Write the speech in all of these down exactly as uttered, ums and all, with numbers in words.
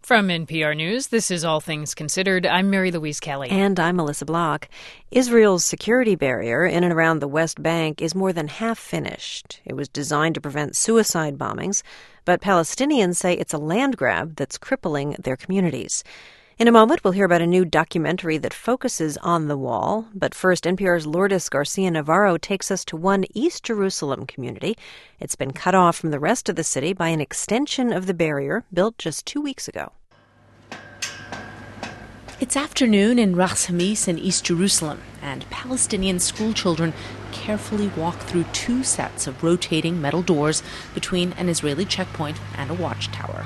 From N P R News, this is All Things Considered. I'm Mary Louise Kelly. And I'm Melissa Block. Israel's security barrier in and around the West Bank is more than half finished. It was designed to prevent suicide bombings, but Palestinians say it's a land grab that's crippling their communities. In a moment, we'll hear about a new documentary that focuses on the wall. But first, N P R's Lourdes Garcia-Navarro takes us to one East Jerusalem community. It's been cut off from the rest of the city by an extension of the barrier built just two weeks ago. It's afternoon in Ras Hamis in East Jerusalem, and Palestinian schoolchildren carefully walk through two sets of rotating metal doors between an Israeli checkpoint and a watchtower.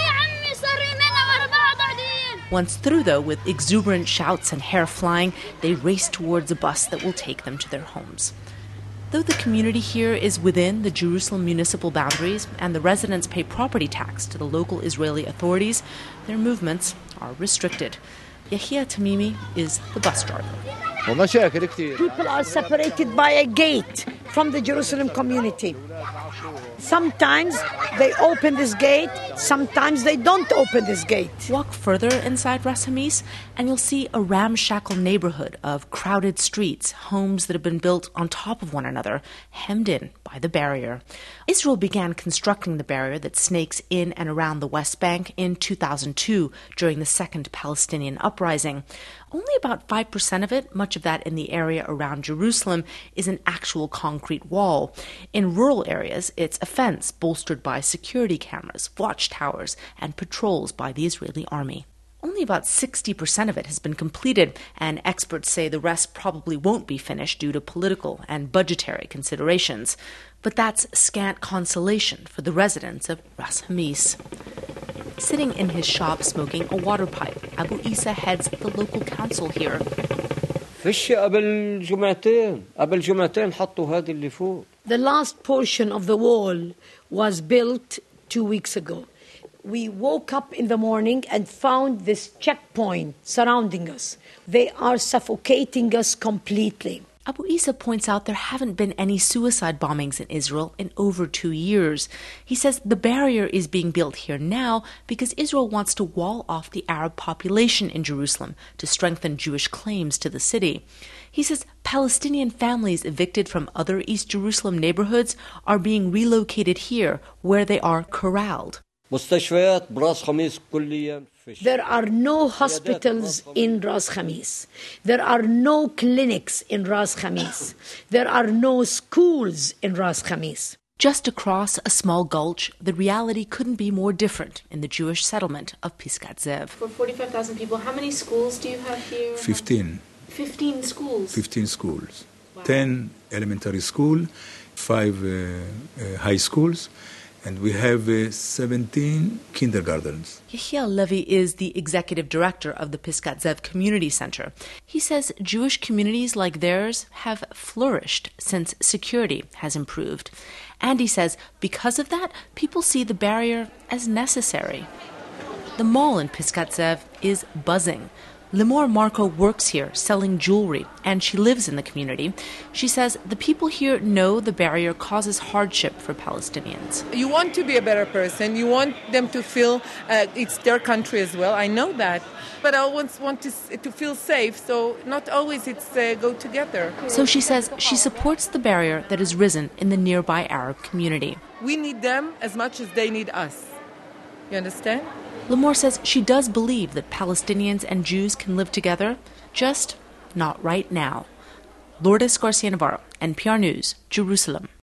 Once through, though, with exuberant shouts and hair flying, they race towards a bus that will take them to their homes. Though the community here is within the Jerusalem municipal boundaries and the residents pay property tax to the local Israeli authorities, their movements are restricted. Yahia Tamimi is the bus driver. People are separated by a gate from the Jerusalem community. Sometimes they open this gate, sometimes they don't open this gate. Walk further inside Ras Hamis and you'll see a ramshackle neighborhood of crowded streets, homes that have been built on top of one another, hemmed in by the barrier. Israel began constructing the barrier that snakes in and around the West Bank in two thousand two during the Second Palestinian Uprising. Only about five percent of it, much of that in the area around Jerusalem, is an actual concrete wall. In rural areas, it's a fence bolstered by security cameras, watchtowers, and patrols by the Israeli army. Only about sixty percent of it has been completed, and experts say the rest probably won't be finished due to political and budgetary considerations. But that's scant consolation for the residents of Ras Hamis. Sitting in his shop smoking a water pipe, Abu Isa heads the local council here. The last portion of the wall was built two weeks ago. We woke up in the morning and found this checkpoint surrounding us. They are suffocating us completely. Abu Isa points out there haven't been any suicide bombings in Israel in over two years. He says the barrier is being built here now because Israel wants to wall off the Arab population in Jerusalem to strengthen Jewish claims to the city. He says Palestinian families evicted from other East Jerusalem neighborhoods are being relocated here where they are corralled. There are no hospitals in Ras Hamis. There are no clinics in Ras Hamis. There are no schools in Ras Hamis. Just across a small gulch, the reality couldn't be more different in the Jewish settlement of Pisgat Zev. For forty-five thousand people, how many schools do you have here? Fifteen. Fifteen schools? Fifteen schools. Wow. Ten elementary school, five uh, uh, high schools, and we have uh, seventeen kindergartens. Yehiel Levy is the executive director of the Pisgat Zev Community Center. He says Jewish communities like theirs have flourished since security has improved. And he says because of that, people see the barrier as necessary. The mall in Pisgat Zev is buzzing. Limor Marco works here selling jewelry, and she lives in the community. She says the people here know the barrier causes hardship for Palestinians. You want to be a better person. You want them to feel uh, it's their country as well. I know that. But I always want to, to feel safe, so not always it's uh, go together. So she says she supports the barrier that has risen in the nearby Arab community. We need them as much as they need us. You understand? Limor says she does believe that Palestinians and Jews can live together, just not right now. Lourdes Garcia-Navarro, N P R News, Jerusalem.